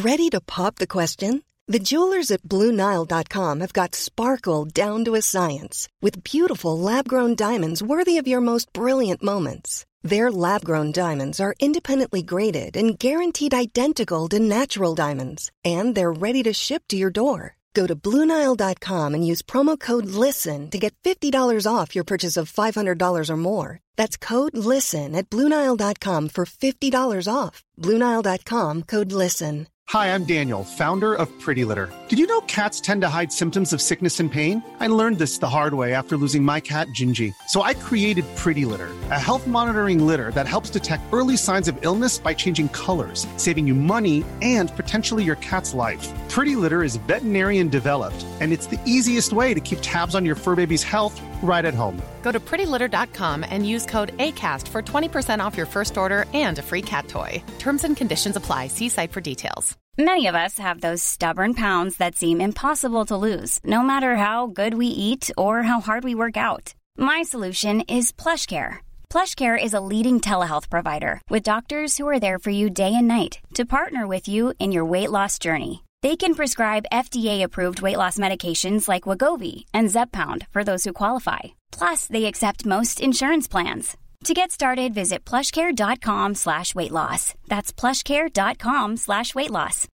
Ready to pop the question? The jewelers at BlueNile.com have got sparkle down to a science with beautiful lab-grown diamonds worthy of your most brilliant moments. Their lab-grown diamonds are independently graded and guaranteed identical to natural diamonds, and they're ready to ship to your door. Go to BlueNile.com and use promo code LISTEN to get $50 off your purchase of $500 or more. That's code LISTEN at BlueNile.com for $50 off. BlueNile.com, code LISTEN. Hi, I'm Daniel, founder of Pretty Litter. Did you know cats tend to hide symptoms of sickness and pain? I learned this the hard way after losing my cat, Gingy. So I created Pretty Litter, a health monitoring litter that helps detect early signs of illness by changing colors, saving you money and potentially your cat's life. Pretty Litter is veterinarian developed, and it's the easiest way to keep tabs on your fur baby's health right at home. Go to prettylitter.com and use code ACAST for 20% off your first order and a free cat toy. Terms and conditions apply. See site for details. Many of us have those stubborn pounds that seem impossible to lose, no matter how good we eat or how hard we work out. My solution is PlushCare. PlushCare is a leading telehealth provider with doctors who are there for you day and night to partner with you in your weight loss journey. They can prescribe FDA-approved weight loss medications like Wegovy and Zepbound for those who qualify. Plus, they accept most insurance plans. To get started, visit plushcare.com/weightloss. That's plushcare.com/weightloss.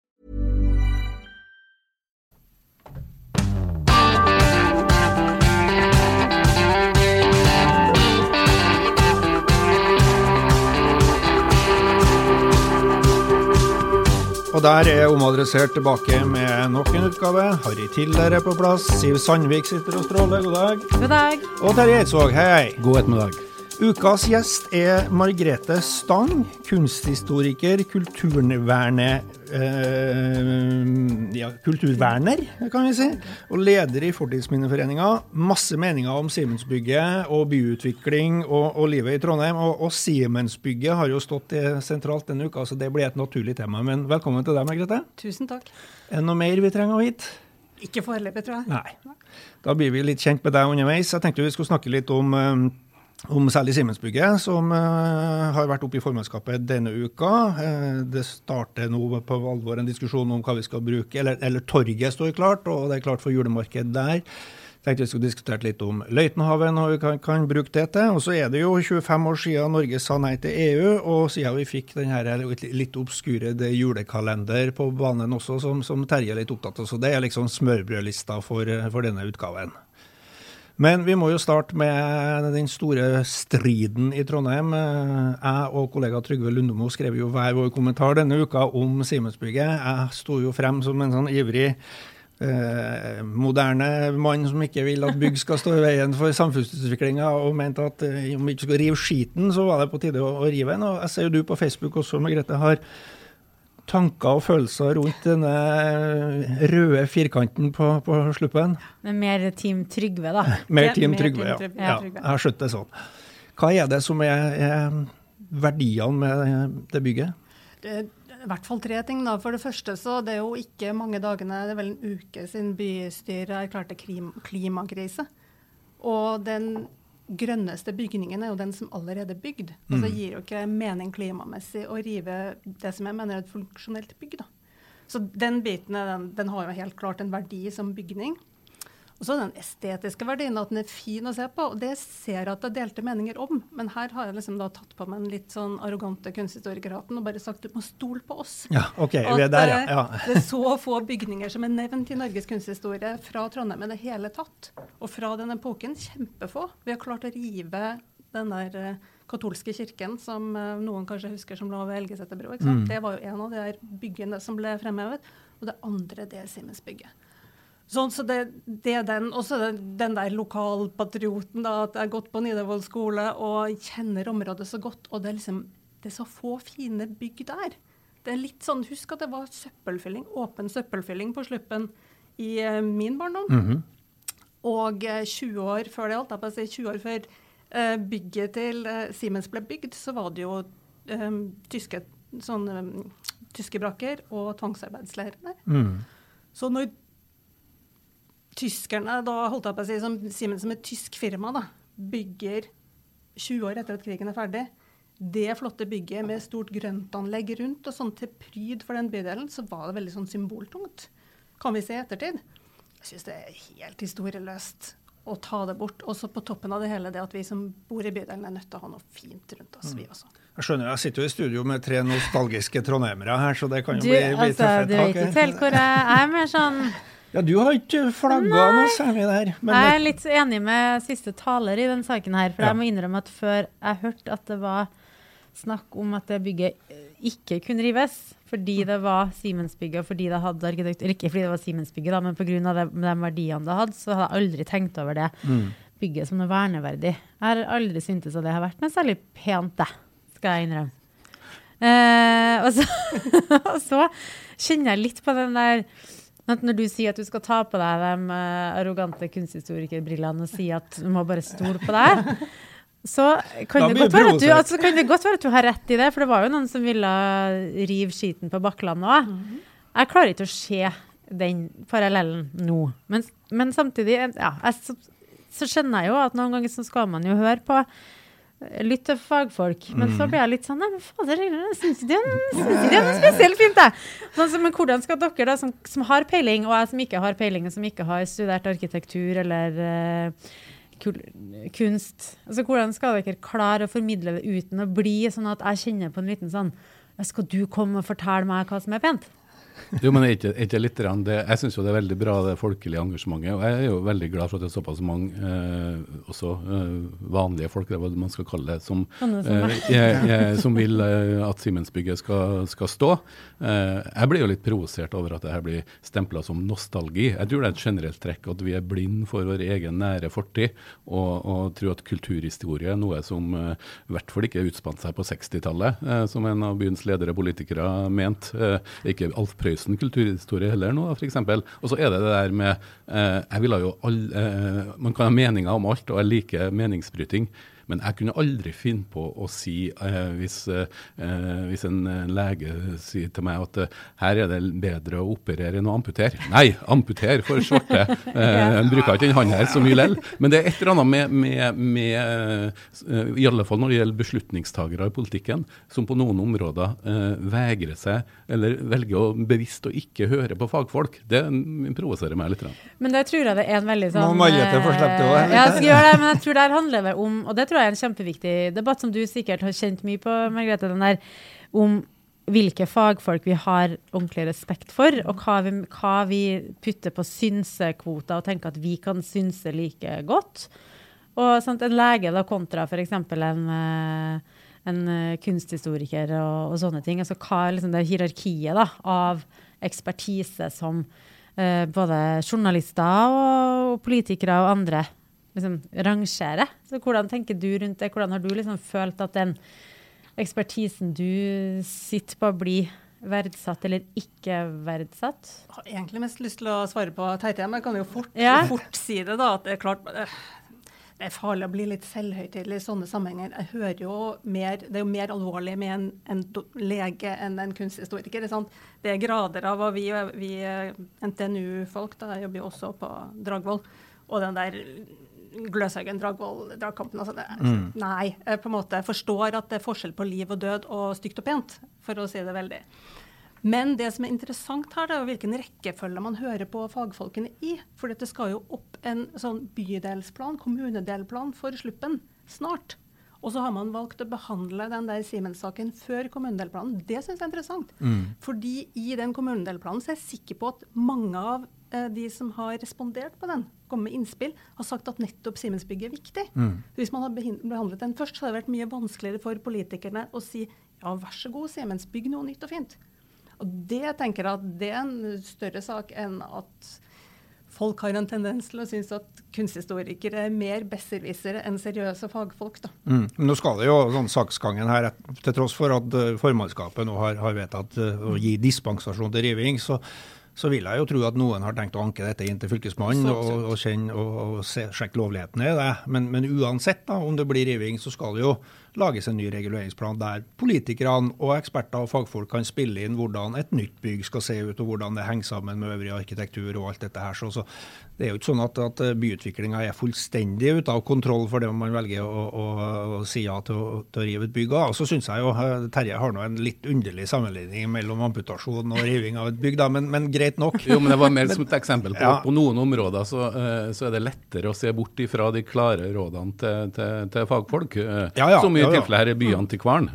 Og der omadressert tilbake med nok en utgave. Harry Tiller på plass. Siv Sandvik sitter og stråler. God dag. God dag. Og Terje Eidsvåg, hei. God ettermiddag. Ukas gjest Margrethe Stang, kunsthistoriker, kulturverner, kan vi si, og leder I Fortidsminneforeningen. Masse meninger om Siemensbygget og byutvikling og livet I Trondheim, og Siemensbygget har jo stått sentralt denne uka, så det blir et naturlig tema. Men velkommen til deg, Margrethe. Tusen takk. Noe mer vi trenger å vite? Ikke foreløpig, tror jeg. Nei. Da blir vi litt kjent med deg underveis. Jeg tenkte vi skulle snakke litt om særlig Siemensbygget, som har vært oppe I formannskapet denne uka. Det starter nå på alvor en diskusjon om hva vi skal bruke, eller torget står klart, og det klart for julemarked der. Tenkte vi skulle diskutere litt om Løitenhaven, og vi kan bruke det til. Og så det jo 25 år siden Norge sa nei til EU, og siden vi fikk den her litt obskure julekalender på banen også, som Terje litt opptatt av. Så det liksom smørbrødlista for denne utgaven. Men vi må jo starte med den store striden I Trondheim. Jeg og kollega Trygve Lundemo skrev jo hver vår kommentar denne uka om Siemensbygget. Jeg stod jo frem som en sånn ivrig, moderne mann som ikke vil at bygg skal stå I veien for samfunnsutviklingen, og mente at om vi ikke skulle rive skiten, så var det på tide å rive den. Og jeg ser jo du på Facebook også, Margrethe, har tanker og følelser rundt denne røde firkanten på sluppen. Men mer Team Trygve da. Mer Team Trygve, ja. Jeg har skjønt det sånn. Hva det som verdiene med det bygget? I hvert fall 3 ting da. For det første så det jo ikke mange dagene, det vel en uke siden bystyret erklærte klimakrise. Og den grønneste bygningen jo den som allerede bygd. Og så gir jo ikke mening klimamessig å rive det som jeg mener et funksjonelt bygg da. Så den biten, den har jo helt klart en verdi som bygning. Og så den estetiske verdien, at den fin å se på, og det ser jeg at det delte meninger om. Men her har jeg liksom da tatt på meg en litt sånn arrogante kunsthistorikerhatten og bare sagt, du må stole på oss. Ja, ok, vi der, ja. Det så få bygninger som nevnt I Norges kunsthistorie fra Trondheim med det hele tatt. Og fra den epoken, kjempefå. Vi har klart å rive den der katolske kirken, som noen kanskje husker som lå ved Elgeseterbro, ikke sant? Det var jo en av de her byggene som ble fremhevet. Og det andre, det Siemensbygget. Sånn, så det den, også den der lokalpatrioten da, at jeg gått på Nidarvoll skole og kjenner området så godt, og det liksom, det så få fine bygg der. Det litt sånn, husk at det var søppelfylling, åpen søppelfylling på sluppen I min barndom. Og 20 år før det, 20 år før bygget til Siemens ble bygd, så var det jo tyske brakker og tvangsarbeidsleirer der. Så når tyskerne, da holdt jeg på å si, som Siemens som et tysk firma, da, bygger 20 år etter at krigen ferdig, det flotte bygget med stort grøntanlegg rundt og sånn til pryd for den bydelen, så var det veldig sånn symboltungt. Kan vi se ettertid? Jeg synes det helt historieløst å ta det bort. Og så på toppen av det hele det at vi som bor i bydelen nødt til å ha noe fint rundt oss, vi også. Jeg skjønner, jeg sitter jo i studio med 3 nostalgiske trondheimere her, så det kan jo bli tøffe tak. Du vet ikke helt hvor jeg mer sånn... Ja, du har ikke flagget noe særlig der. Men jeg litt enig med siste taler i den saken her, for jeg må innrømme at før jeg hørte at det var snakk om at det bygget ikke kunne rives, fordi det var Siemens-bygget, fordi det hadde arkitektur, ikke fordi det var Siemens-bygget da, men på grunn av de verdiene det hadde, så hadde jeg aldri tenkt over det bygget som noe verneverdig. Jeg har aldri syntes at det har vært noe særlig pent det, skal jeg innrømme. Og så kjenner jeg litt på den der, at når du sier at du skal ta på deg de arrogante kunsthistorikerbrillene og si at du må bare stole på deg, så kan det godt være at du har rett i det, for det var jo noen som ville rive skiten på Bakklandet også. Jeg klarer ikke å se den parallellen nå, men samtidig, ja, så skjønner jeg jo at noen ganger så skal man jo høre på lytte fagfolk, men så blir jeg litt sånn, nei, men fader, jeg synes det er noe spesielt fint det. Men hvordan skal dere da, som har peiling, og jeg som ikke har peiling, og som ikke har studert arkitektur eller kunst, altså hvordan skal dere klare å formidle det uten å bli sånn at jeg kjenner på en liten sånn, skal du komme og fortelle meg hva som er pent? Jo, men ikke litt rann det. Jeg synes jo det er veldig bra det folkelige engasjementet, og jeg er jo veldig glad for at det er såpass mange også vanlige folk, det er hva man skal kalle det, som vil at Siemens-bygget skal stå. Jeg blir jo litt provosert over at det her blir stemplet som nostalgi. Jeg tror det er et generelt trekk at vi er blind for vår egen nære fortid, og tror at kulturhistorie er noe som i hvert fall ikke utspant seg på 60-tallet, som en av byens ledere politikere ment. Ikke Alf Prøysen kulturhistorie heller nå, for eksempel. Og så er det der med, jeg vil ha jo man kan ha meninger om alt, og jeg liker meningsbryting, men jeg kunne aldri finne på å si, hvis en lege sier til meg at her er det bedre å operere enn å amputere. Nei, amputere for svarte. En bruker ikke den hånden her så mye lell. Men det er et eller annet med i alle fall når det gjelder beslutningstagere i politikken, som på noen områder vegrer seg, eller velger å bevisst å ikke høre på fagfolk. Det provoserer meg litt. Men det tror jeg det er en veldig sånn... Nå Margrethe får slippe det også. Ja, jeg skal gjøre det, men jeg tror det handler det om, og det tror jeg er en kjempeviktig debatt som du sikkert har kjent mye på, Margrethe, den der om hvilke fagfolk vi har ordentlig respekt for, og hva vi putter på synsekvoter og tenker at vi kan synse like godt. Og sånn, en lege da, kontra for eksempel en kunsthistoriker og sånne ting. Altså hva er liksom det hierarkiet da, av ekspertise som både journalister og politikere og andre liksom rangere. Så hvordan tenker du rundt det? Hvordan har du liksom følt at den ekspertisen du sitter på blir verdsatt eller ikke verdsatt? Jeg har egentlig mest lyst til å svare på Teite, men jeg kan jo fort si det da, at det er klart, det er farlig å bli litt selvhøytidelig i sånne sammenhenger. Jeg hører jo mer, det er jo mer alvorlig med en lege enn en kunsthistoriker. Det er grader av, og vi NTNU-folk, da, jeg jobber jo også på Dragvoll, og den der Gløshaugen, Dragvoll, dragkampen, altså nei, jeg på en måte forstår at det er forskjell på liv og død og stygt og pent, for å si det veldig. Men det som er interessant her, det er jo hvilken rekkefølge man hører på fagfolkene i, for det skal jo opp en sånn bydelsplan, kommunedelplan for Sluppen snart. Og så har man valgt å behandle den der Siemens-saken før kommunedelplanen. Det synes jeg er interessant. Fordi i den kommunedelplanen så er jeg sikker på at mange av de som har respondert på den, kommet med innspill, har sagt at nettopp Siemens-bygget er viktig. Hvis man har behandlet den først, så har det vært mye vanskeligere for politikerne å si, ja, vær så god, Siemens, bygg noe nytt og fint. Og det tenker jeg at det er en større sak enn at folk har en tendens til å synes at kunsthistorikere er mer besserwissere enn seriøse fagfolk. Da. Nå skal det jo sånn saksgangen her, til tross for at formannskapet nå har vedtatt å gi dispensasjon til riving, så vil jeg jo tro at noen har tenkt å anke dette inn til fylkesmannen og sjekke lovligheten i det. Men uansett da, om det blir riving, så skal det jo lages en ny reguleringsplan der politikerne og eksperter og fagfolk kan spille inn hvordan et nytt bygg skal se ut, og hvordan det henger sammen med øvrig arkitektur og alt dette her. Så det er jo ikke sånn at byutviklingen er fullstendig ute av kontroll for det om man velger å si ja til å rive et bygg av. Og så synes jeg jo Terje har nå en litt underlig sammenligning mellom amputasjon og riving av et bygg, da, men greit nok. Jo, men det var mer som et eksempel på, på noen områder så er det lettere å se bort ifra de klare rådene til fagfolk, som i tilfelle her er byantikvaren.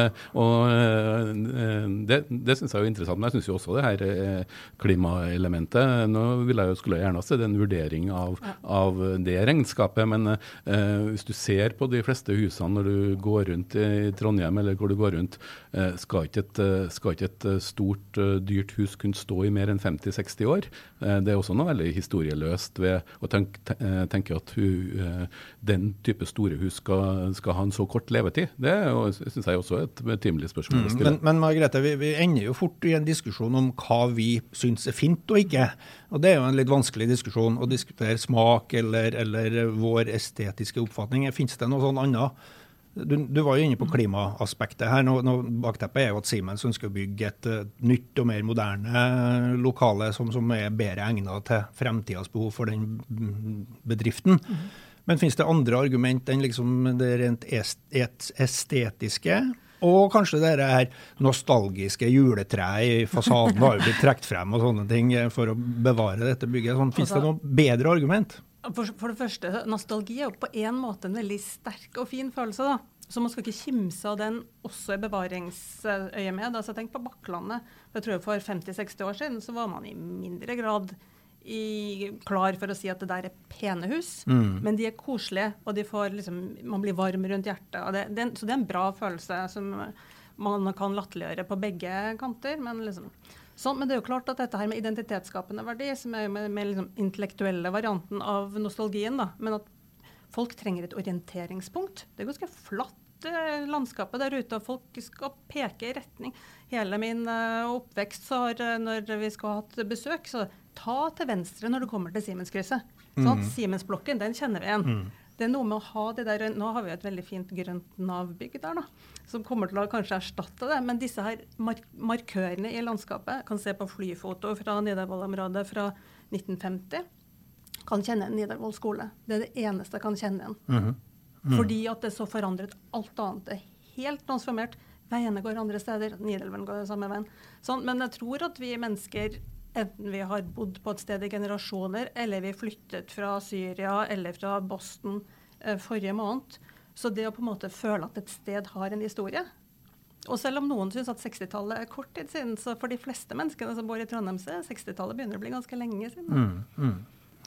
Det synes jeg er jo interessant, men jeg synes jo også det her klimaelementet. Nå skulle jeg gjerne se en vurdering av det regnskapet, men hvis du ser på de fleste husene når du går rundt i Trondheim, eller hvor du går rundt, skal ikke et stort, dyrt hus kunne stå i mer enn 50-60 år. Det er også noe veldig historieløst ved å tenke at den type store hus skal ha en så kort levetid. Det synes jeg også er et betimelig spørsmål. Men Margrethe, vi ender jo fort i en diskusjon om hva vi synes er fint og ikke. Og det er jo en litt vanskelig diskusjon å diskutere smak eller vår estetiske oppfatning. Finnes det noe sånn annet? Du var jo inne på klimaaspektet her. Nå bakteppet er jo at Siemens ønsker å bygge et nytt og mer moderne lokale som er bedre egnet til fremtidens behov for den bedriften. Men finnes det andre argument enn liksom det rent estetiske? Og kanskje det her nostalgiske juletreet i fasaden har jo blitt trekt frem og sånne ting for å bevare dette bygget. Finnes det noe bedre argument? For det første, nostalgi er jo på en måte en veldig sterk og fin følelse da. Så man skal ikke kimse av den også i bevaringsøye med. Altså tenk på Bakklandet. Jeg tror for 50-60 år siden så var man i mindre grad klar for å si at det der er pene hus, men de er koselige, og man blir varm rundt hjertet. Så det er en bra følelse som man kan latterliggjøre på begge kanter. Men det er jo klart at dette her med identitetsskapende verdi, som er jo med intellektuelle varianten av nostalgien, da, men at folk trenger et orienteringspunkt. Det er ganske flatt landskapet der ute, og folk skal peke i retning. Hele min oppvekst når vi skal ha hatt besøk, så ta til venstre når du kommer til Siemenskrysset. Sånn, Siemensblokken, den kjenner vi igjen. Det er noe med å ha det der, nå har vi et veldig fint grønt navbygg der da, som kommer til å kanskje erstatte det, men disse her markørene i landskapet, kan se på flyfoto fra Nidarvoll-området fra 1950, kan kjenne en Nidarvoll skole. Det er det eneste jeg kan kjenne igjen. Fordi at det er så forandret, alt annet er helt transformert. Veiene går andre steder, Nidelven går samme veien. Sånn, men jeg tror at vi mennesker, enten vi har bodd på et sted i generasjoner, eller vi flyttet fra Syria eller fra Boston forrige måned, så det å på en måte føle at et sted har en historie. Og selv om noen synes at 60-tallet er kort tid siden, så for de fleste menneskene som bor i Trondheim, så 60-tallet begynner å bli ganske lenge siden.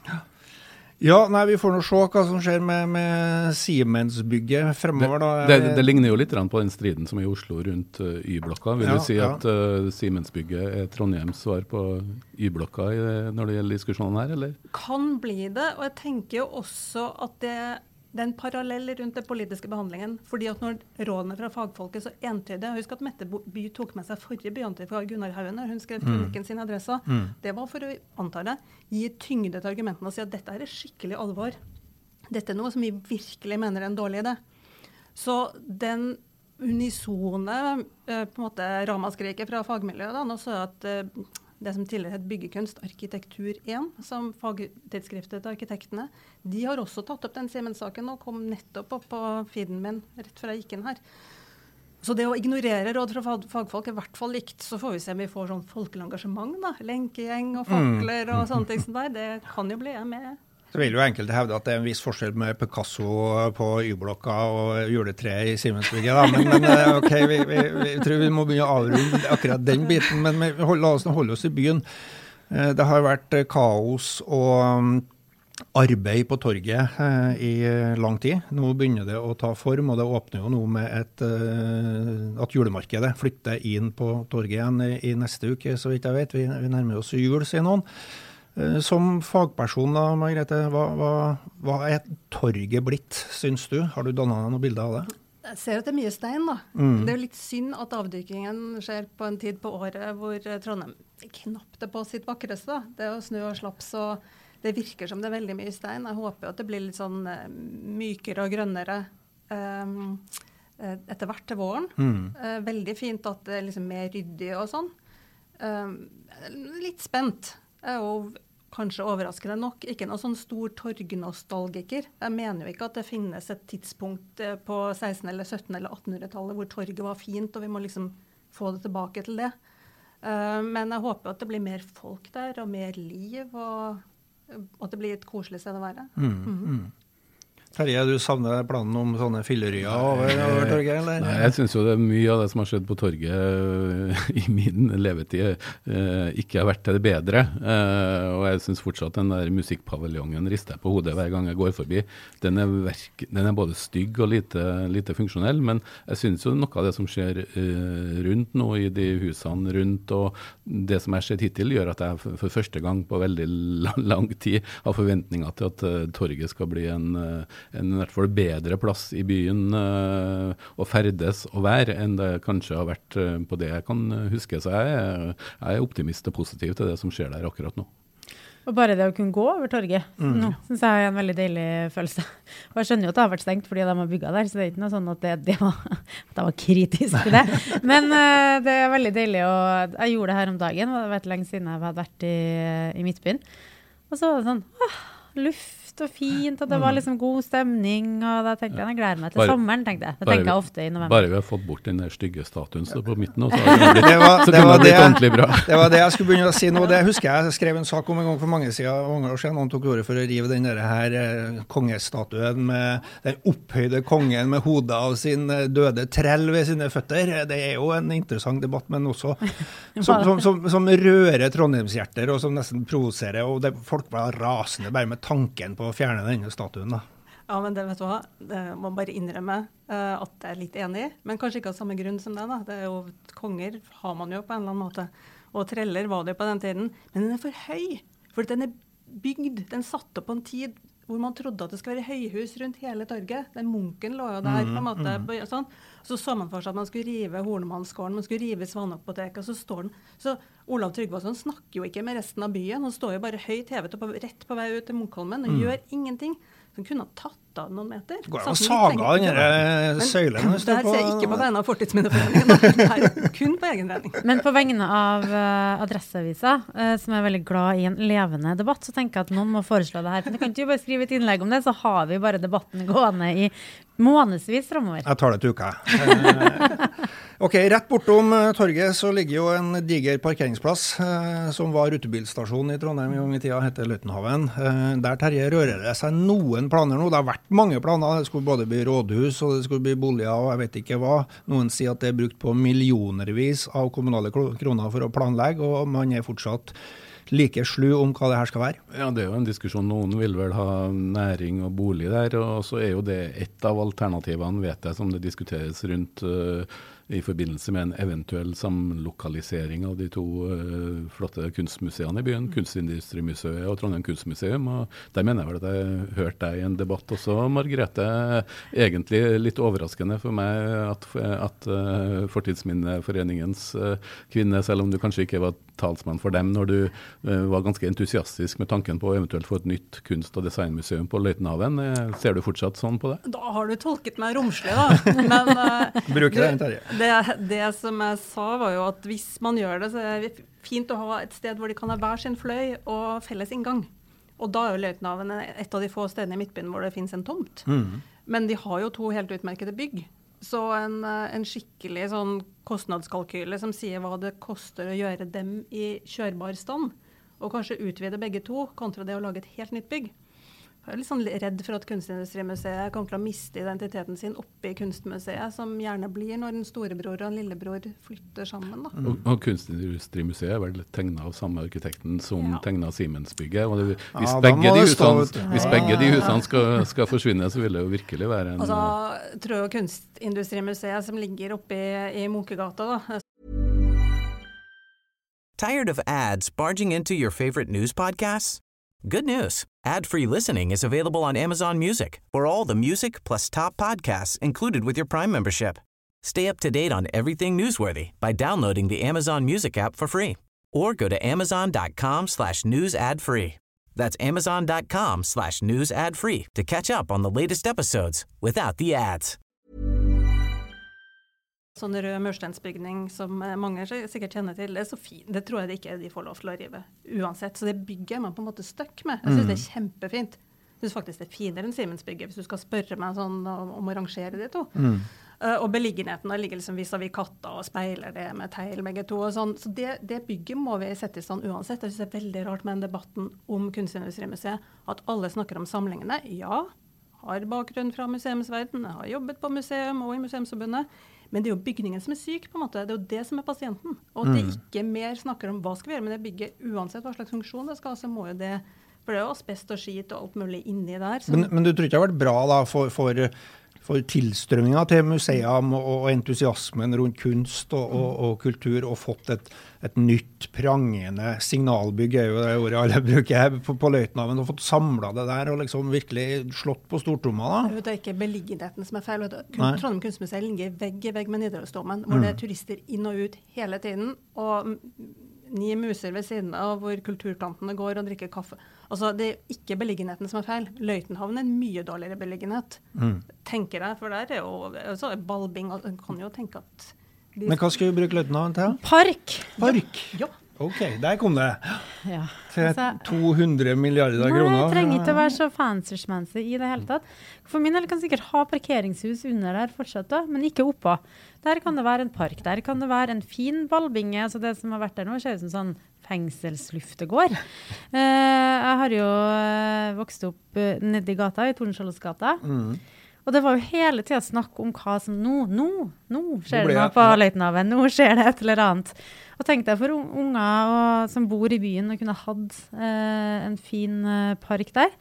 Ja, vi får nå se hva som skjer med Siemens-bygget fremover da. Det ligner jo litt på den striden som er i Oslo rundt Y-blokka. Vil du si at Siemens-bygget er Trondheims svar på Y-blokka når det gjelder diskusjonen her, eller? Kan bli det, og jeg tenker jo også at det er en parallell rundt den politiske behandlingen, fordi at når rådene fra fagfolket så entydig, husk at Mette By tok med seg forrige byantikvar Gunnar Haugen når hun skrev kronikken sin adressa, det var for å anta det, gi tyngde til argumentene og si at dette er skikkelig alvor. Dette er noe som vi virkelig mener er en dårlig idé. Så den unisone på en måte ramaskriket fra fagmiljøet, da, nå så jeg at det som tidligere het Byggekunst Arkitektur 1, som fagtidsskriftet til arkitektene, de har også tatt opp den Siemens-saken og kom nettopp opp på feeden min rett før jeg gikk inn her. Så det å ignorere råd fra fagfolk er i hvert fall likt, så får vi se om vi får sånn folkelig engasjement da, lenkegjeng og fakler og sånne ting som der, det kan jo bli med. Så vil jo enkelte hevde at det er en viss forskjell med Picasso på Y-blokka og juletreet i Siemensbygget, da. Men ok, vi tror vi må begynne å avrunde akkurat den biten, men la oss holde oss i byen. Det har vært kaos og arbeid på torget i lang tid. Nå begynner det å ta form, og det åpner jo nå med at julemarkedet flytter inn på torget igjen i neste uke, så vidt jeg vet. Vi nærmer oss jul, sier noen. Som fagperson, da, Margrethe, hva er torget blitt, synes du? Har du dannet noen bilder av det? Jeg ser at det er mye stein, da. Det er jo litt synd at avdykingen skjer på en tid på året hvor Trondheim knapt er på sitt vakreste, da. Det er jo snø og slaps, og det virker som det er veldig mye stein. Jeg håper at det blir litt sånn mykere og grønnere etter hvert til våren. Veldig fint at det liksom mer ryddig og sånn. Litt spent. Jeg jo kanskje overraskende nok ikke noe sånn stor torgnostalgiker. Jeg mener jo ikke at det finnes et tidspunkt på 16- eller 17- eller 1800-tallet hvor torget var fint, og vi må liksom få det tilbake til det. Men jeg håper at det blir mer folk der, og mer liv, og at det blir et koselig sted å være. Terje, du savner planen om sånne fylleryer over torget, eller? Nei, jeg synes jo det mye av det som har skjedd på torget i min levetid ikke har vært til det bedre. Og jeg synes fortsatt den der musikkpaviljongen rister på hodet hver gang jeg går forbi. Den er både stygg og lite funksjonell, men jeg synes jo noe av det som skjer rundt nå i de husene rundt, og det som har skjedd hittil, gjør at jeg for første gang på veldig lang tid har forventninger til at torget skal bli en i hvert fall bedre plass i byen å ferdes og være enn det kanskje har vært på det jeg kan huske. Så jeg er optimist og positiv til det som skjer der akkurat nå. Og bare det å kunne gå over torget, nå synes jeg er en veldig deilig følelse. Og jeg skjønner jo at det har vært stengt fordi de har bygget der, så det er ikke noe sånn at det var kritisk til det. Men det er veldig deilig, og jeg gjorde det her om dagen, og det har vært lenge siden jeg hadde vært i Midtbyen. Og så var det sånn, luft og fint, og det var liksom god stemning, og da tenkte jeg gleder meg til sommeren, tenkte jeg. Det tenker jeg ofte i november. Bare vi har fått bort den der stygge statuen på midten, så kunne det blitt ordentlig bra. Det var det jeg skulle begynne å si nå. Det husker jeg skrev en sak om en gang for mange år siden. Noen tok ordet for å rive den der her kongestatuen med den opphøyde kongen med hodet av sin døde trell ved sine føtter. Det er jo en interessant debatt, men også som rører Trondheimshjerter, og som nesten provoserer, og folk var rasende bare med tanken på å fjerne denne statuen da. Ja, men det vet du hva, det må bare innrømme at jeg er litt enig, men kanskje ikke av samme grunn som det da. Det er jo, konger har man jo på en eller annen måte, og treller var det på den tiden, men den er for høy, for den er bygd, den satt opp på en tid hvor man trodde at det skulle være høyhus rundt hele torget. Den munken lå jo der på en måte, sånn. Så man for seg at man skulle rive Hornemannsgården, man skulle rive Svanapoteket, og så står den. Så Olav Tryggvason snakker jo ikke med resten av byen, han står jo bare høyt hevet og rett på vei ut til Munkholmen, og gjør ingenting. Så han kunne ha tatt av noen meter. Går det å saga den søylen? Det her ser jeg ikke på vegne av Fortidsminneforeningen, det er kun på egen regning. Men på vegne av Adresseavisa, som er veldig glad i en levende debatt, så tenker jeg at noen må foreslå det her. Men du kan ikke bare skrive et innlegg om det, så har vi bare debatten gående i månedsvis fremover. Jeg tar det til uka. Ok, rett bortom torget så ligger jo en diger parkeringsplass som var rutebilstasjon i Trondheim i gang i tida, heter Løitenhaven. Der Terje rører det seg noen planer nå. Det har vært mange planer. Det skulle både bli rådhus og det skulle bli boliger og jeg vet ikke hva. Noen sier at det er brukt på millionervis av kommunale kroner for å planlegge, og man er fortsatt like slu om hva det her skal være. Ja, det er jo en diskusjon. Noen vil vel ha næring og bolig der, og så er jo det et av alternativene, vet jeg, som det diskuteres rundt i forbindelse med en eventuell samlokalisering av de to flotte kunstmuseene i byen, Kunstindustrimuseet og Trondheim Kunstmuseum, og der mener jeg vel at jeg hørte deg i en debatt også, Margrethe, egentlig litt overraskende for meg at Fortidsminneforeningens kvinne, selv om du kanskje ikke var talsmann for dem, når du var ganske entusiastisk med tanken på å eventuelt få et nytt kunst- og designmuseum på Løitenhaven. Ser du fortsatt sånn på det? Da har du tolket meg romslig da, men bruker den, Terje. Det som jeg sa var jo at hvis man gjør det, så er det fint å ha et sted hvor de kan ha hver sin fløy og felles inngang. Og da er jo Løitenhaven et av de få stedene i Midtbyen hvor det finnes en tomt. Men de har jo to helt utmerkede bygg. Så en skikkelig sånn kostnadskalkyle som sier hva det koster å gjøre dem i kjørbar stand, og kanskje utvide begge to, kontra det å lage et helt nytt bygg. Jeg er litt sånn redd for at Kunstindustrimuseet kommer til å miste identiteten sin oppe i Kunstmuseet, som gjerne blir når en storebror og en lillebror flytter sammen. Da. Og Kunstindustrimuseet er vel tegnet av samme arkitekten som tegnet Siemensbygget. Og hvis begge de husene skal forsvinne, så vil det jo virkelig være en... Altså, tror jeg Kunstindustrimuseet som ligger oppe i Munkegata da. Tired of ads barging into your favorite news podcasts? Good news. Ad-free listening is available on Amazon Music for all the music plus top podcasts included with your Prime membership. Stay up to date on everything newsworthy by downloading the Amazon Music app for free or go to amazon.com/news ad free. That's amazon.com/news ad free to catch up on the latest episodes without the ads. sånn rød mørstensbygning som mange sikkert kjenner til, det så fint. Det tror jeg det ikke de får lov til å rive uansett. Så det bygget man på en måte støkk med. Jeg synes det kjempefint. Jeg synes faktisk det finere enn Siemensbygget, hvis du skal spørre meg sånn om å rangere de to. Og beliggenheten ligger liksom vis-à-vis katta og speiler det med teil begge to og sånn. Så det bygget må vi sette i stand uansett. Jeg synes det er veldig rart med den debatten om Kunstindustrimuseet, at alle snakker om samlingene. Ja, har bakgrunn fra museumsverden, har jobbet på museum og i Museumsforbundet, men det er jo bygningen som er syk på en måte. Det er jo det som er pasienten. Og at det ikke mer snakker om hva skal vi gjøre med det bygget, uansett hva slags funksjon det skal, så må jo det. For det er jo asbest og skit og alt mulig inni der. Men du tror ikke det har vært bra da for tilstrømningen til museum og entusiasmen rundt kunst og kultur, og fått et nytt prangende signalbygg, er jo det ordet alle bruker på Løitenhaven, og fått samlet det der og liksom virkelig slått på stortromma da? Det er ikke beliggenheten som er feil. Trondheim Kunstmuseet ligger vegg i vegg med Nidarosdomen, hvor det er turister inn og ut hele tiden, og 9 muser ved siden av hvor kulturtantene går og drikker kaffe. Altså, det er ikke beliggenheten som er feil. Løitenhaven er en mye dårligere beliggenhet, tenker jeg, for der er jo balbing, og kan jo tenke at... Men hva skal vi bruke Løitenhaven til? Park! Ja. Ok, der kom det. Ja. Til 200 milliarder kroner. Nei, jeg trenger ikke å være så fancy-schmancy i det hele tatt. For min del kan sikkert ha parkeringshus under der fortsatt da, men ikke oppå. Der kan det være en park, der kan det være en fin ballbinge, altså det som har vært der nå ser ut som sånn fengselsluftegård. Jeg har jo vokst opp nede i gata, i Tordenskioldsgata. Og det var jo hele tiden snakk om hva som nå skjer det noe på Løitenhaven, nå skjer det et eller annet. Og tenkte jeg for unger som bor i byen og kunne hatt en fin park der.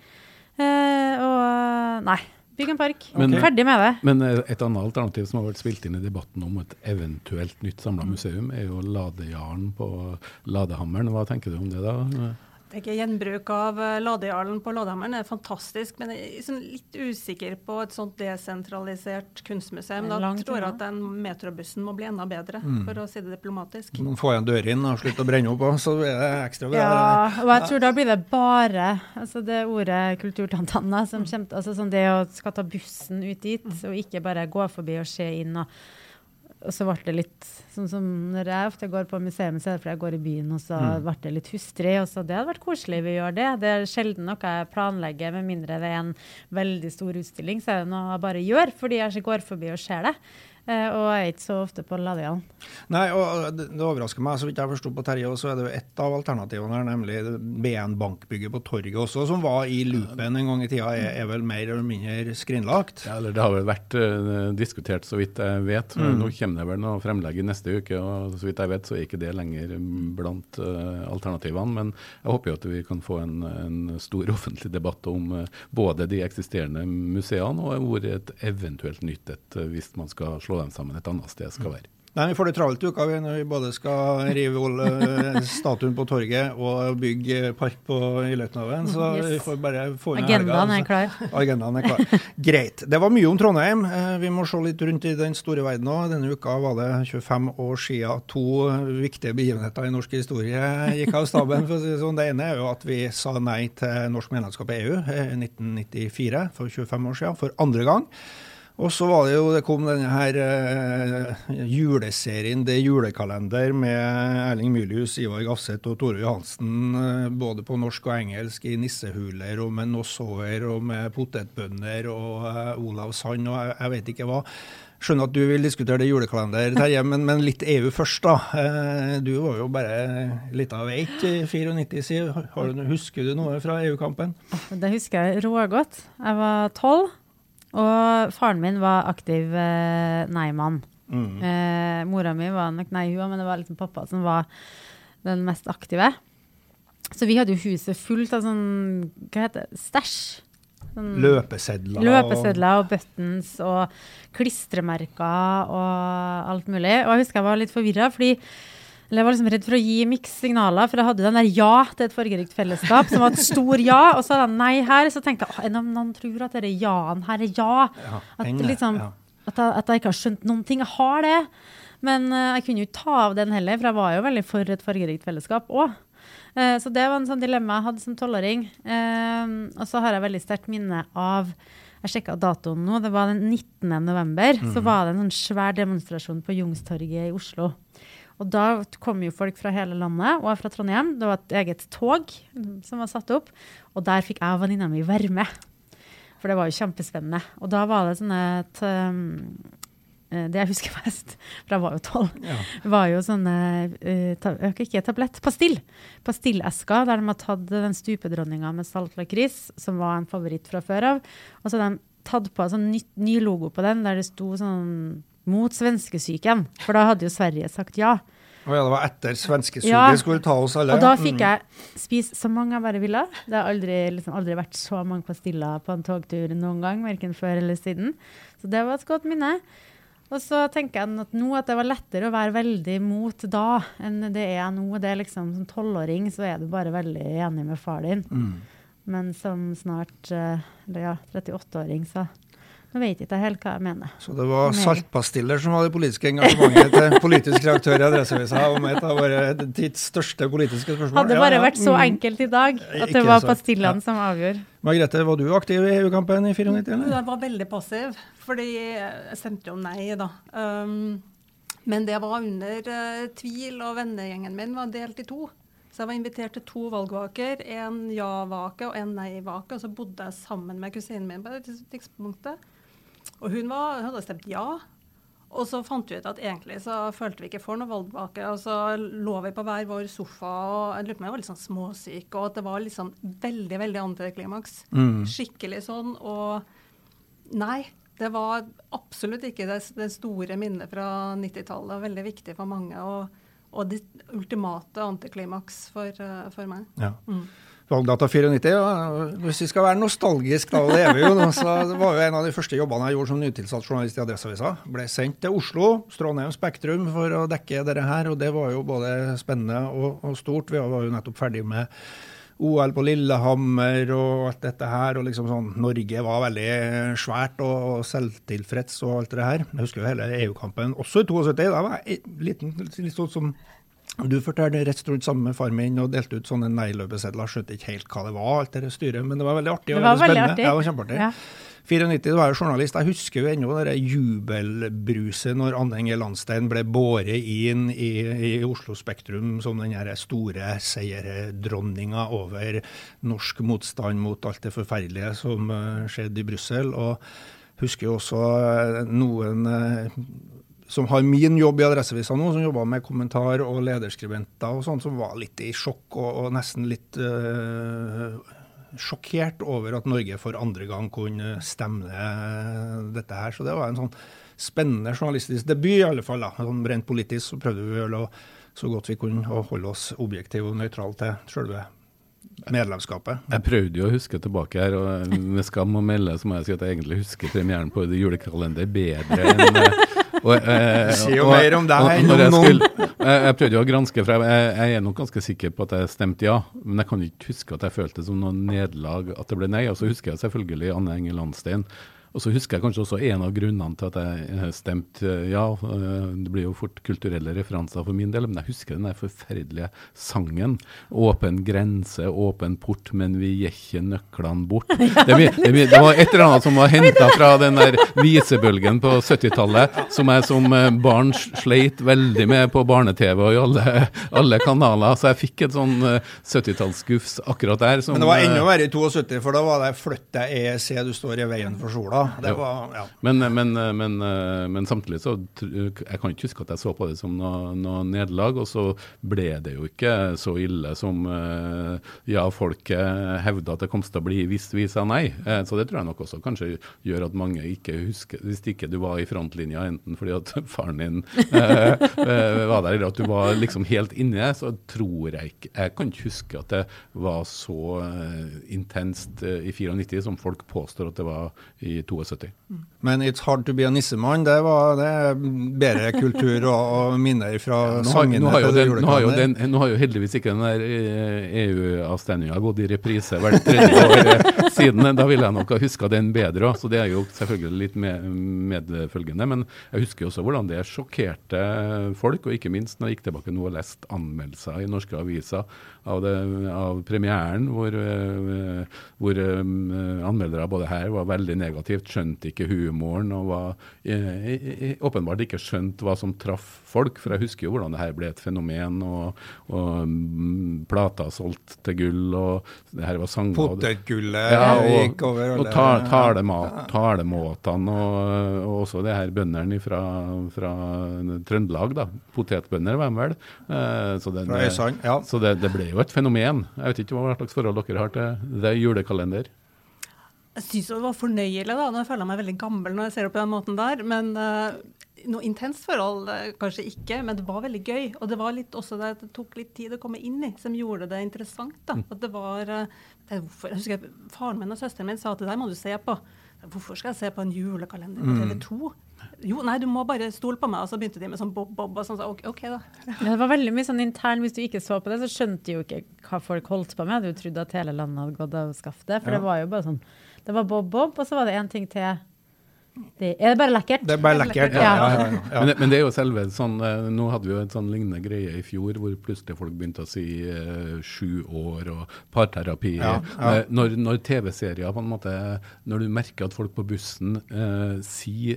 Og nei, bygg en park. Ferdig med det. Men et annet alternativ som har vært spilt inn i debatten om et eventuelt nytt samlet museum er jo Ladejarlen på Ladehammeren. Hva tenker du om det da? Det er ikke gjenbruk av Ladejarlen på Ladehammeren, det er fantastisk, men jeg er litt usikker på et sånt desentralisert kunstmuseum. Da tror jeg at den metrobussen må bli enda bedre, for å si det diplomatisk. Få en dør inn og slutte å brenne opp, så er det ekstra. Ja, og jeg tror da blir det bare, altså det ordet kulturtantene, som kommer, altså sånn det å skal ta bussen ut dit, og ikke bare gå forbi og se inn og så ble det litt, sånn som når jeg ofte går på museum, så er det fordi jeg går i byen, og så ble det litt hustrig, og så det hadde vært koselig vi gjør det. Det er sjelden noe jeg planlegger, med mindre det er en veldig stor utstilling, så er det noe jeg bare gjør, fordi jeg går forbi og ser det. Og jeg er ikke så ofte på Ladejarlen. Nei, og det overrasker meg, så vidt jeg forstod på Terje, så er det jo et av alternativene her, nemlig BN Bankbygget på Torget også, som var i loopen en gang i tida, er vel mer eller mindre skrinlagt. Ja, eller det har vel vært diskutert så vidt jeg vet. Nå kommer det vel noe fremlegg i neste uke, og så vidt jeg vet så er ikke det lenger blant alternativene, men jeg håper jo at vi kan få en stor offentlig debatt om både de eksisterende museene og hvor et eventuelt nytt hvis man skal slå dem sammen et annet sted skal være. Nei, vi får det travelt uka når vi både skal rive statuen på torget og bygge park i Løitenhaven, så vi får bare få inn Agendaen er klar. Agendaen er klar. Greit. Det var mye om Trondheim. Vi må se litt rundt i den store verden nå. Denne uka var det 25 år siden 2 viktige begivenheter i norsk historie gikk av staben. For å si det sånn. Det ene er jo at vi sa nei til norsk medlemskap i EU i 1994, for 25 år siden, for andre gang. Og så var det kom denne her juleserien, det julekalender med Erling Mylius, Ivar Gafseth og Tore Johansen, både på norsk og engelsk, i nissehuler og med Nossover og med potetbønner og Olav Sand og jeg vet ikke hva. Skjønner at du vil diskutere det julekalender, Terje, men litt EU først da. Du var jo bare litt av veit i 94, Siv. Husker du noe fra EU-kampen? Det husker jeg rågodt. Jeg var 12. Og faren min var aktiv nei-mann. Mora mi var nok nei-hua, men det var liksom pappa som var den mest aktive. Så vi hadde jo huset fullt av sånn, hva heter det, stæsj. Sånn, løpesedler og buttons og klistremerker og alt mulig. Og jeg husker jeg var litt forvirret, fordi jeg var liksom redd for å gi mix-signaler, for jeg hadde den der ja til et fargerikt fellesskap, som var et stor ja, og så hadde jeg nei her, så tenkte jeg, noen tror at det er ja-en her er ja. At, liksom, at jeg ikke har skjønt noen ting, jeg har det. Men jeg kunne jo ikke ta av den heller, for jeg var jo veldig for et fargerikt fellesskap også. Så det var en sånn dilemma jeg hadde som 12-åring. Og så har jeg veldig sterkt minne av jeg sjekket datoen nå, det var den 19. november, så var det en sånn svær demonstrasjon på Youngstorget i Oslo. Og da kom jo folk fra hele landet, og fra Trondheim. Det var et eget tog som var satt opp, og der fikk jeg og venninna mi være med. For det var jo kjempespennende. Og da var det sånne, det jeg husker mest, for jeg var jo 12, var jo sånne, ikke tablett, pastillesker, der de har tatt den stupedronninga med saltlakris, som var en favoritt fra før av, og så har de tatt på en sånn ny logo på den, der det sto sånn mot svenskesyken, for da hadde jo Sverige sagt ja. Og det var etter svenskesyken skulle ta oss alle. Og da fikk jeg spise så mange jeg bare ville. Det har aldri vært så mange pastiller på en togtur noen gang, hverken før eller siden. Så det var et godt minne. Og så tenker jeg at nå at det var lettere å være veldig mot da enn det nå. Det er liksom som 12-åring så er du bare veldig enig med far din. Men som snart 38-åring så nå vet jeg ikke helt hva jeg mener. Så det var saltpastiller som var det politiske engasjementet til politisk reaktør i Adresseavisa om et av våre tids største politiske spørsmål. Hadde det bare vært så enkelt i dag at det var pastillene som avgjør. Margrethe, var du aktiv i EU-kampen i 94, eller? Jeg var veldig passiv, fordi jeg stemte jo nei da. Men det var under tvil, og vennegjengen min var delt i 2. Så jeg var invitert til 2 valgvaker, en ja-vake og en nei-vake, og så bodde jeg sammen med kusinen min på det tidspunktet. Og hun hadde stemt ja, og så fant vi ut at egentlig så følte vi ikke for noe valgvake, og så lå vi på hver vår sofa, og jeg lurer på meg, jeg var litt sånn småsyk, og at det var litt sånn veldig, veldig antiklimaks. Skikkelig sånn, og nei, det var absolutt ikke det store minnet fra 90-tallet, veldig viktig for mange, og det ultimate antiklimaks for meg. Ja. Valgdata 94, hvis vi skal være nostalgisk da, og leve jo, så det var jo en av de første jobbene jeg gjorde som nytilsatt journalist i Adresseavisa. Ble sendt til Oslo, Trondheim Spektrum for å dekke dette her, og det var jo både spennende og stort. Vi var jo nettopp ferdig med OL på Lillehammer og alt dette her, og liksom sånn, Norge var veldig svært og selvtilfreds og alt det her. Jeg husker jo hele EU-kampen, også i 72, da var jeg litt sånn som du fortalte rett rundt sammen med far min og delte ut sånne nei-løpesedler, skjønte ikke helt hva det var, alt det styret, men det var veldig artig og veldig spennende. Ja, det var kjempeartig. Ja. 94, da var jeg journalist. Jeg husker jo ennå det jubelbruset når Anne Enger Landstein ble båret inn i Oslo Spektrum som den her store seierdronninga over norsk motstand mot alt det forferdelige som skjedde i Brussel, og husker jo også noen som har min jobb i Adresseavisa nå, som jobber med kommentar og lederskribenter og sånn, som var litt i sjokk og nesten litt sjokkert over at Norge for andre gang kunne stemme dette her. Så det var en sånn spennende journalistisk debut i alle fall. Da. Sånn rent politisk så prøvde vi å gjøre så godt vi kunne å holde oss objektive og nøytrale til selve medlemskapet. Jeg prøvde jo å huske tilbake her, og med skam å melde så må jeg si at jeg egentlig husker premieren på det julekalender bedre enn si jo mer om deg. Jeg prøvde jo å granske, for jeg er nok ganske sikker på at jeg stemte ja, men jeg kan ikke huske at jeg følte som noen nederlag at det ble nei, og så husker jeg selvfølgelig Anne Enger Landstein. Og så husker jeg kanskje også en av grunnene til at jeg stemte ja, det blir jo fort kulturelle referanser for min del, men jeg husker den der forferdelige sangen, åpen grense, åpen port, men vi gir ikke nøklene bort. Det var et eller annet som var hentet fra den der visebølgen på 70-tallet, som jeg som barn sleit veldig med på barne-TV og i alle kanaler, så jeg fikk et sånn 70-tallsgufs akkurat der. Men det var enda verre i 72, for da var det flytt deg EEC, du står i veien for sola. Det var, ja. Men samtidig så jeg kan ikke huske at jeg så på det som noe nederlag, og så ble det jo ikke så ille som folket hevdet at det kom til å bli hvis vi sa nei. Så det tror jeg nok også kanskje gjør at mange ikke husker, hvis ikke du var i frontlinja, enten fordi at faren din var der, eller at du var liksom helt inne, så tror jeg ikke, jeg kan ikke huske at det var så intenst i 94 som folk påstår at det var i 72. Men It's Hard to be a nissemann, det var det bedre kultur og minner fra sangene. Nå har jo heldigvis ikke den der EU-avstemningen gått i reprise hvert tredje år siden. Da vil jeg nok ha husket den bedre også, så det er jo selvfølgelig litt medfølgende. Men jeg husker også hvordan det sjokkerte folk, og ikke minst når jeg gikk tilbake nå og leste anmeldelser i norske aviser av premieren, hvor anmeldere både her var veldig negativt, skjønte ikke humoren og var åpenbart ikke skjønt hva som traff folk, for jeg husker jo hvordan det her ble et fenomen, og plata solgt til gull, og det her var sanger. Potetgullet gikk over. Og talemåtene, og også det her bønderne fra Trøndelag, da. Potetbønder var de vel. Fra Øysand, ja. Så det ble jo et fenomen. Jeg vet ikke hva slags forhold dere har til det julekalender. Jeg synes det var fornøyelig da, nå føler jeg meg veldig gammel når jeg ser det på den måten der, men noe intenst forhold kanskje ikke, men det var veldig gøy, og det var litt også det tok litt tid å komme inn i, som gjorde det interessant da, at det var, jeg husker faren min og søsteren min sa at det der må du se på. Hvorfor skal jeg se på en julekalender på TV2? Jo, nei, du må bare stole på meg, og så begynte de med sånn bob og sånn, så ok da. Det var veldig mye sånn intern, hvis du ikke så på det, så skjønte du jo ikke hva folk holdt på med, du trodde at hele landet hadde gått av skaftet, for det var jo bare sånn, det var bob, og så var det en ting til. Er det bare lekkert? Det er bare lekkert, ja. Men det er jo selve sånn, nå hadde vi jo en sånn lignende greie i fjor, hvor plutselig folk begynte å si 7 år og parterapi. Når TV-serier på en måte, når du merker at folk på bussen sier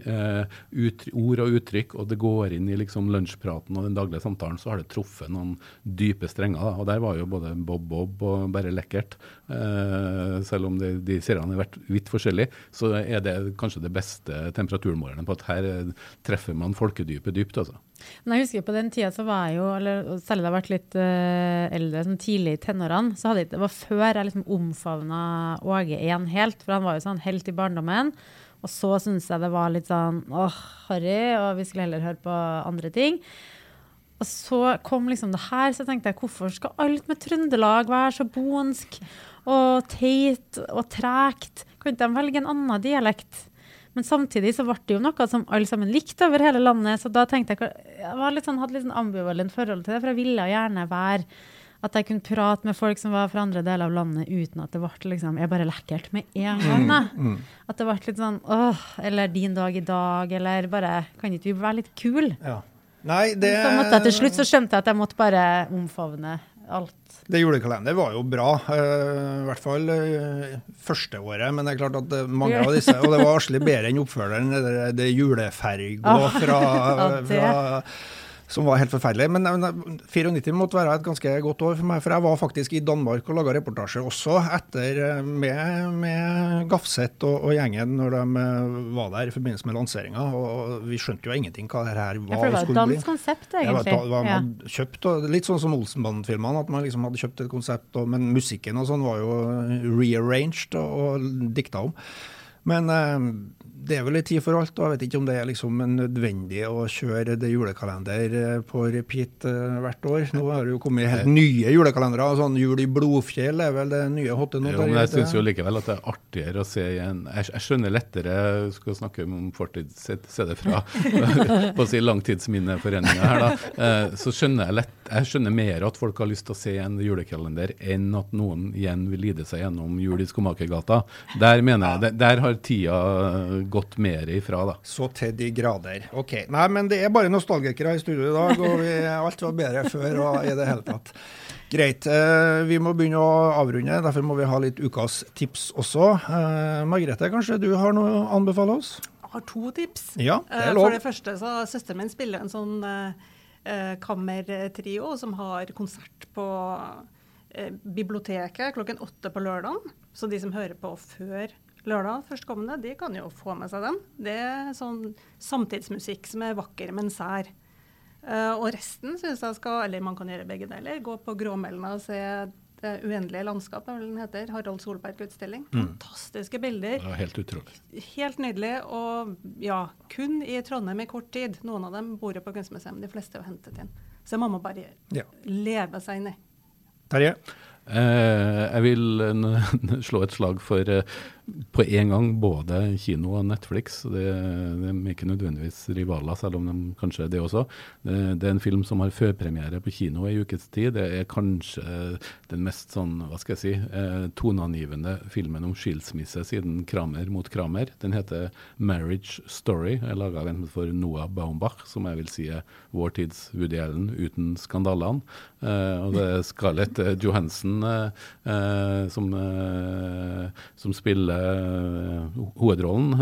ord og uttrykk, og det går inn i liksom lunsjpraten og den daglige samtalen, så har det truffet noen dype strenger. Da. Og der var jo både bob og bare lekkert. Selv om de seriene har vært vidt forskjellige, så er det kanskje det beste temperaturmålerne på at her treffer man folkedypet dypt, altså. Men jeg husker på den tiden så var jeg jo, eller selv da jeg vært litt eldre, sånn tidlig i tenårene, så det var før jeg liksom omfavnet Åge igjen helt, for han var jo sånn helt i barndommen, og så synes jeg det var litt sånn, harry, og vi skulle heller høre på andre ting. Og så kom liksom det her, så tenkte jeg, hvorfor skal alt med Trøndelag være så bonsk, og teit, og tregt? Kan ikke de velge en annen dialekt? Men samtidig så var det jo noe som alle sammen likte over hele landet, så da tenkte jeg var litt sånn, hadde litt sånn ambivalent forhold til det, for jeg ville gjerne være at jeg kunne prate med folk som var fra andre deler av landet uten at det ble liksom, jeg bare lekkert med en gang. At det ble litt sånn, eller din dag i dag, eller bare, kan ikke vi være litt kul? Ja. Nei, det... Så måtte jeg til slutt så skjønte jeg at jeg måtte bare omfavne alt. Det julekalender var jo bra, i hvert fall første året, men det er klart at mange av disse, og det var Asli bedre enn oppfølgeren, det juleferg fra som var helt forferdelig, men 94 måtte være et ganske godt år for meg, for jeg var faktisk i Danmark og laget reportasje også etter med Gafseth og gjengen når de var der i forbindelse med lanseringen, og vi skjønte jo ingenting hva det her var. Ja, for det var et dansk konsept egentlig. Ja, man hadde kjøpt, litt sånn som Olsenbanden-filmene, at man liksom hadde kjøpt et konsept, men musikken og sånn var jo rearranged og dikta om. Men det er vel en tid for alt, og jeg vet ikke om det er liksom nødvendig å kjøre det julekalender på repeat hvert år. Nå har det jo kommet helt nye julekalendere, sånn Jul i Blodfjell er vel det nye hotte nå. Jo, men jeg synes jo likevel at det er artigere å se igjen. Jeg skjønner lettere, skal snakke om fortid, se det fra på å si langtidsminneforeningen her da, så skjønner jeg skjønner mer at folk har lyst til å se en julekalender enn at noen igjen vil lide seg gjennom Jul i Skomakergata. Der mener jeg, der har tida gått mer ifra da. Så til de grader. Ok, nei, men det er bare nostalgikere i studio i dag, og alt var bedre før og i det hele tatt. Greit, vi må begynne å avrunde, derfor må vi ha litt ukas tips også. Margrethe, kanskje du har noe å anbefale oss? Jeg har 2 tips. Ja, det er lov. For det første så søsteren min spiller en sånn kammertrio som har konsert på biblioteket klokken 8 på lørdagen, så de som hører på før lørdag førstkommende, de kan jo få med seg den. Det er sånn samtidsmusikk som er vakker, men sær. Og resten synes jeg skal, eller man kan gjøre begge deler, gå på Gråmelna og se Det uendelige landskap, hva den heter, Harald Solberg-utstilling. Fantastiske bilder. Ja, helt utrolig. Helt nydelig, og ja, kun i Trondheim i kort tid. Noen av dem bor jo på Kunstmuseum, de fleste har hentet inn. Så man må bare leve seg inn i. Terje? Jeg vil slå et slag for på en gang både kino og Netflix. De er ikke nødvendigvis rivaler, selv om de kanskje er det også. Det er en film som har førpremiere på kino i ukes tid. Det er kanskje den mest sånn, hva skal jeg si, toneangivende filmen om skilsmisse siden Kramer mot Kramer. Den heter Marriage Story. Jeg laget den for Noah Baumbach, som jeg vil si er vår tids Woody Allen uten skandalene. Og det er Scarlett Johansson som spiller hovedrollen,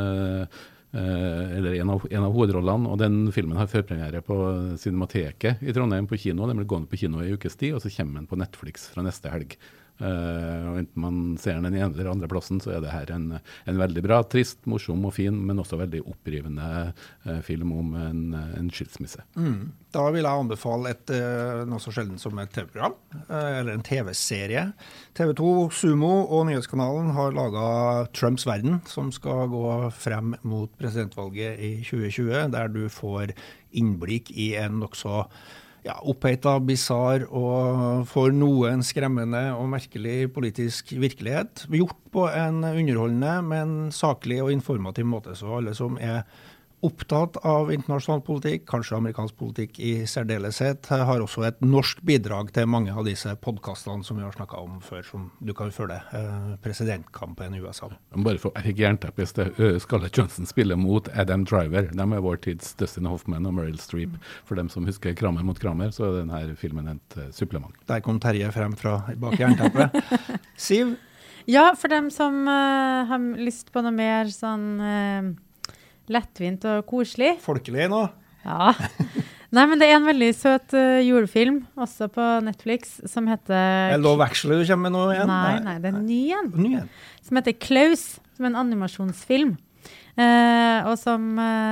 eller en av hovedrollene, og den filmen har førpremiere på Cinemateket i Trondheim på kino. Den blir gående på kino i ukes tid, og så kommer den på Netflix fra neste helg. Og enten man ser den ene eller andre plassen, så er det her en veldig bra, trist, morsom og fin, men også veldig opprivende film om en skilsmisse. Da vil jeg anbefale noe så sjelden som et TV-program, eller en TV-serie. TV2, Sumo og Nyhetskanalen har laget Trumps verden, som skal gå frem mot presidentvalget i 2020, der du får innblikk i en nokså oppheitet, bizarr og for noen skremmende og merkelig politisk virkelighet. Gjort på en underholdende, men saklig og informativ måte, så alle som er opptatt av internasjonal politikk, kanskje amerikansk politikk i særdeleshet, har også et norsk bidrag til mange av disse podcastene som vi har snakket om før, som du kan følge presidentkampen i USA. Bare for jeg fikk jernteppe, Scarlett Johansson spiller mot Adam Driver. De er vår tids Dustin Hoffman og Meryl Streep. For dem som husker Kramer mot Kramer, så er denne filmen et supplement. Der kom Terje frem fra bak jernteppet. Siv? Ja, for dem som har lyst på noe mer sånn lettvint og koselig. Folkelig nå. Ja. Nei, men det er en veldig søt julefilm, også på Netflix, som heter... Love Actually du kommer med nå igjen? Nei, det er ny igjen. Som heter Klaus, som er en animasjonsfilm. Og som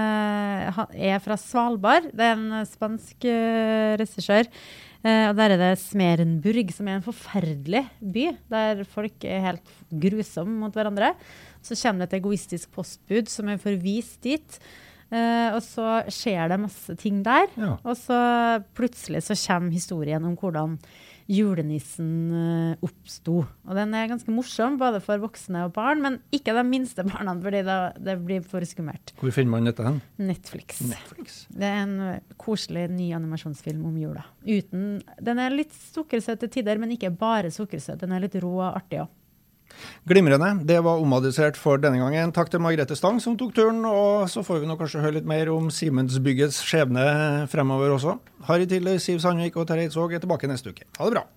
er fra Svalbard. Det er en spansk regissør. Og der er det Smerenburg, som er en forferdelig by, der folk er helt grusomme mot hverandre. Så kommer det et egoistisk postbud som er forvist dit, og så skjer det masse ting der. Ja. Og så plutselig så kommer historien om hvordan julenissen oppstod. Og den er ganske morsom, både for voksne og barn, men ikke de minste barna, fordi det blir for skummelt. Hvor finner man dette hen? Netflix. Det er en koselig ny animasjonsfilm om jula. Den er litt sukkersøt til tider, men ikke bare sukkersøt. Den er litt rå og artig også. Glimrende, det var omadressert for denne gangen. Takk til Margrethe Stang som tok turen, og så får vi nå kanskje høre litt mer om Siemensbyggets skjebne fremover også. Harry Tiller, Siv Sandvik og Terje Eidsvåg er tilbake neste uke. Ha det bra!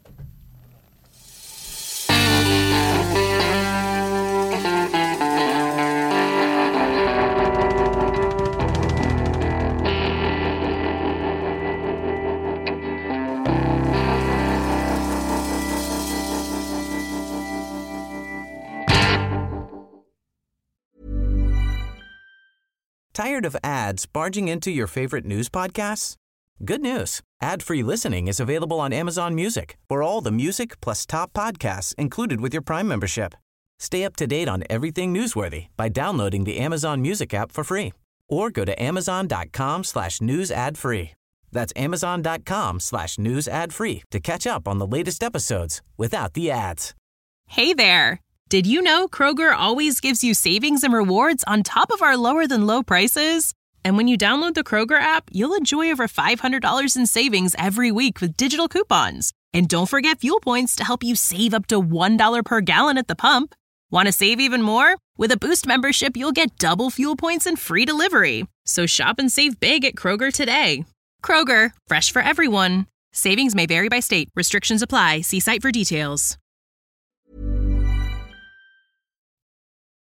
Tired of ads barging into your favorite news podcasts? Good news. Ad-free listening is available on Amazon Music for all the music plus top podcasts included with your Prime membership. Stay up to date on everything newsworthy by downloading the Amazon Music app for free or go to amazon.com/news ad free. That's amazon.com/news ad free to catch up on the latest episodes without the ads. Hey there. Did you know Kroger always gives you savings and rewards on top of our lower-than-low prices? And when you download the Kroger app, you'll enjoy over $500 in savings every week with digital coupons. And don't forget fuel points to help you save up to $1 per gallon at the pump. Want to save even more? With a Boost membership, you'll get double fuel points and free delivery. So shop and save big at Kroger today. Kroger, fresh for everyone. Savings may vary by state. Restrictions apply. See site for details.